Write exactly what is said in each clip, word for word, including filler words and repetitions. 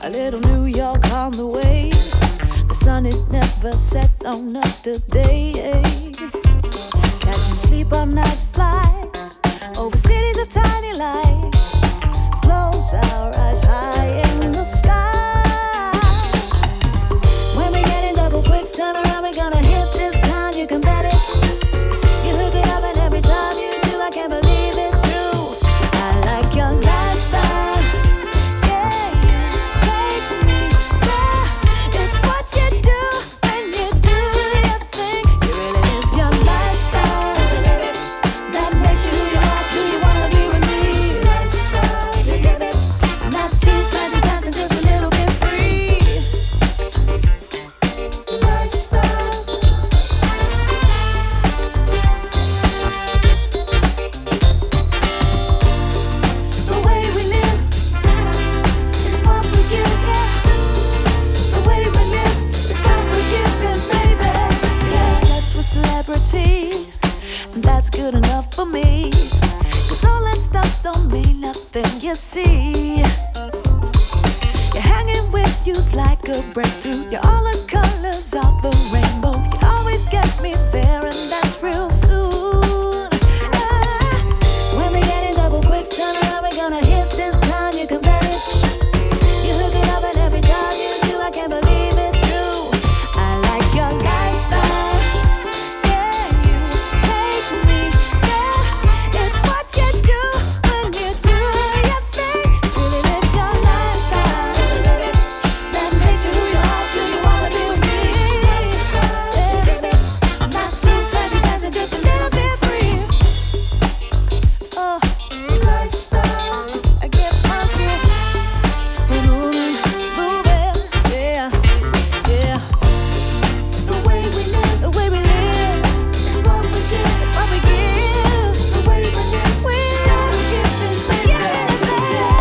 A little New York on the way. The sun, it never set on us today. Catching sleep on night flights over cities of tiny lights. Close our eyes high in the sky. When we get in double quick, turn around, we're gonna hit this town, you can bet it. You hook it up and every time you do, I can't believe it's true. I like your lifestyle. Yeah, you take me there. It's what you do when you do your thing. You really live your lifestyle to the limit. That makes you who you are. Do you wanna be with me? Lifestyle, you live it. Not too fancy, fast and just a little bit free. Lifestyle. The way we live is what we give, yeah. The way we live is what we're giving, baby. Yeah, obsessed with celebrity, and that's good enough for me. Cause all that stuff don't mean nothing, you see. You're hanging with you's like a breakthrough. You're all the colors of the rainbow. You always get me there, and that's real soon. Ah, when we get in double quick, turn around, we're gonna hit this town, you can bet it. You hook it up and every time you do, I can't believe it's true. I like your lifestyle. Yeah, you take me there. It's what you do when you do your thing. Really live your lifestyle to the limit. That makes you who you are. Do you wanna be with me? Yeah. Not too fancy, fancy, just a little bit free. Oh, lifestyle. I get funky. We're moving, moving, yeah, yeah. The way we live, the way we live, is what we give, it's what we give. The way we live, we what we give, baby. Yeah,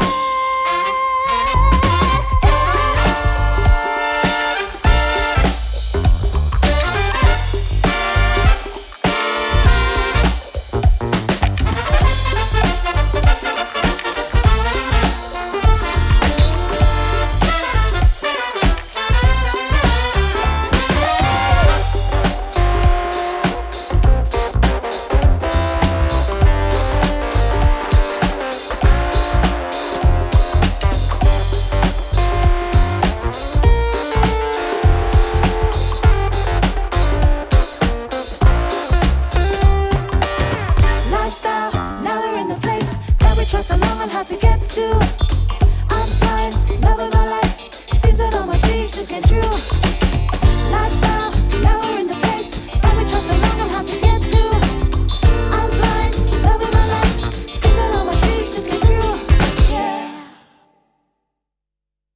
lifestyle, now we're in the place that we trust so long on how to get to.